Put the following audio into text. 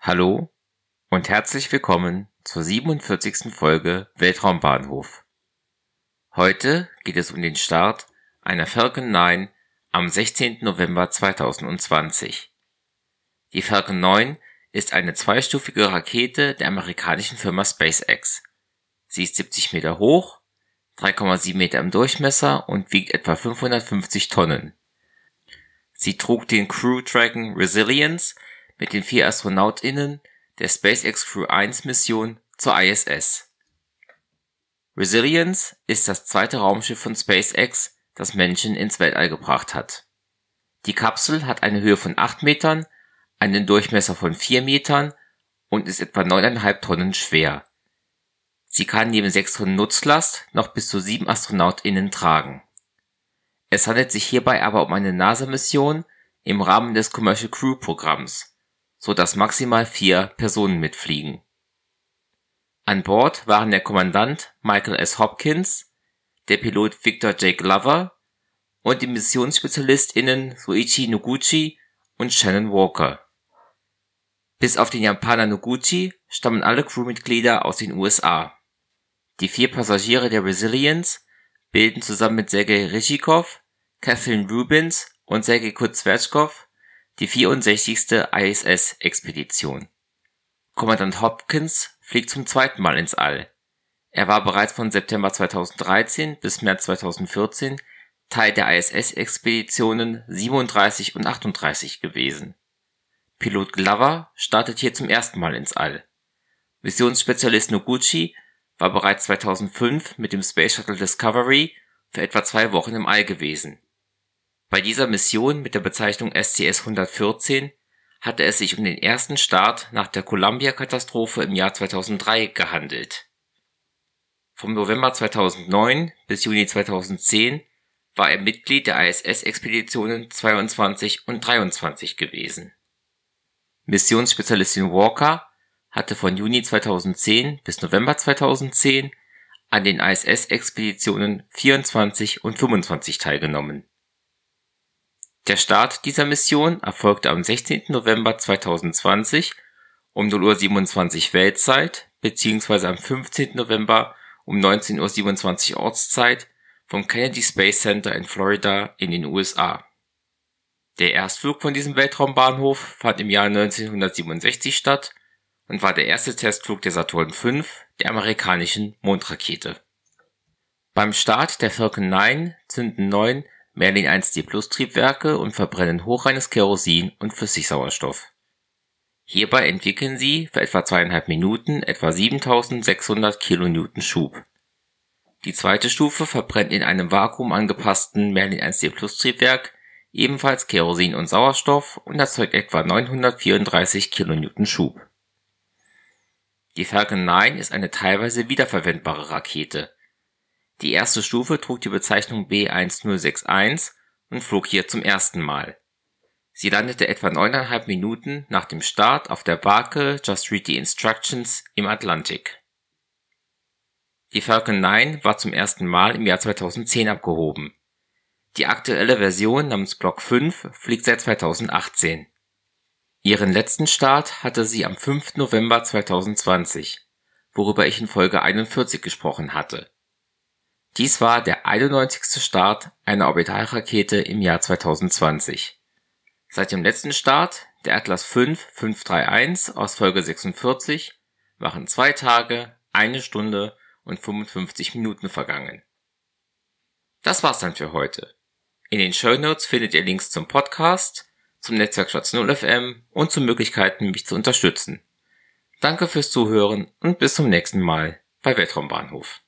Hallo und herzlich willkommen zur 47. Folge Weltraumbahnhof. Heute geht es um den Start einer Falcon 9 am 16. November 2020. Die Falcon 9 ist eine zweistufige Rakete der amerikanischen Firma SpaceX. Sie ist 70 Meter hoch, 3,7 Meter im Durchmesser und wiegt etwa 550 Tonnen. Sie trug den Crew Dragon Resilience mit den 4 AstronautInnen der SpaceX Crew 1 Mission zur ISS. Resilience ist das zweite Raumschiff von SpaceX, das Menschen ins Weltall gebracht hat. Die Kapsel hat eine Höhe von 8 Metern, einen Durchmesser von 4 Metern und ist etwa 9,5 Tonnen schwer. Sie kann neben 6 Tonnen Nutzlast noch bis zu 7 AstronautInnen tragen. Es handelt sich hierbei aber um eine NASA-Mission im Rahmen des Commercial Crew Programms, so dass maximal 4 Personen mitfliegen. An Bord waren der Kommandant Michael S. Hopkins, der Pilot Victor J. Glover und die MissionsspezialistInnen Soichi Noguchi und Shannon Walker. Bis auf den Japaner Noguchi stammen alle Crewmitglieder aus den USA. Die 4 Passagiere der Resilience bilden zusammen mit Sergei Ryzhikov, Kathryn Rubins und Sergei Kurzwertschkow die 64. ISS-Expedition. Kommandant Hopkins fliegt zum zweiten Mal ins All. Er war bereits von September 2013 bis März 2014 Teil der ISS-Expeditionen 37 und 38 gewesen. Pilot Glover startet hier zum ersten Mal ins All. Missionsspezialist Noguchi war bereits 2005 mit dem Space Shuttle Discovery für etwa 2 Wochen im All gewesen. Bei dieser Mission mit der Bezeichnung STS-114 hatte es sich um den ersten Start nach der Columbia-Katastrophe im Jahr 2003 gehandelt. Vom November 2009 bis Juni 2010 war er Mitglied der ISS-Expeditionen 22 und 23 gewesen. Missionsspezialistin Walker hatte von Juni 2010 bis November 2010 an den ISS-Expeditionen 24 und 25 teilgenommen. Der Start dieser Mission erfolgte am 16. November 2020 um 0:27 Uhr Weltzeit bzw. am 15. November um 19:27 Uhr Ortszeit vom Kennedy Space Center in Florida in den USA. Der Erstflug von diesem Weltraumbahnhof fand im Jahr 1967 statt und war der erste Testflug der Saturn V, der amerikanischen Mondrakete. Beim Start der Falcon 9 zünden 9 Merlin 1D Plus Triebwerke und verbrennen hochreines Kerosin und Flüssigsauerstoff. Hierbei entwickeln sie für etwa 2,5 Minuten etwa 7600 kN Schub. Die zweite Stufe verbrennt in einem vakuumangepassten Merlin 1D Plus Triebwerk ebenfalls Kerosin und Sauerstoff und erzeugt etwa 934 kN Schub. Die Falcon 9 ist eine teilweise wiederverwendbare Rakete. Die erste Stufe trug die Bezeichnung B1061 und flog hier zum ersten Mal. Sie landete etwa 9,5 Minuten nach dem Start auf der Barke Just Read the Instructions im Atlantik. Die Falcon 9 war zum ersten Mal im Jahr 2010 abgehoben. Die aktuelle Version namens Block 5 fliegt seit 2018. Ihren letzten Start hatte sie am 5. November 2020, worüber ich in Folge 41 gesprochen hatte. Dies war der 91. Start einer Orbitalrakete im Jahr 2020. Seit dem letzten Start, der Atlas V 531 aus Folge 46, waren 2 Tage, 1 Stunde und 55 Minuten vergangen. Das war's dann für heute. In den Shownotes findet ihr Links zum Podcast, zum Netzwerk Schwarz 0 FM und zu Möglichkeiten, mich zu unterstützen. Danke fürs Zuhören und bis zum nächsten Mal bei Weltraumbahnhof.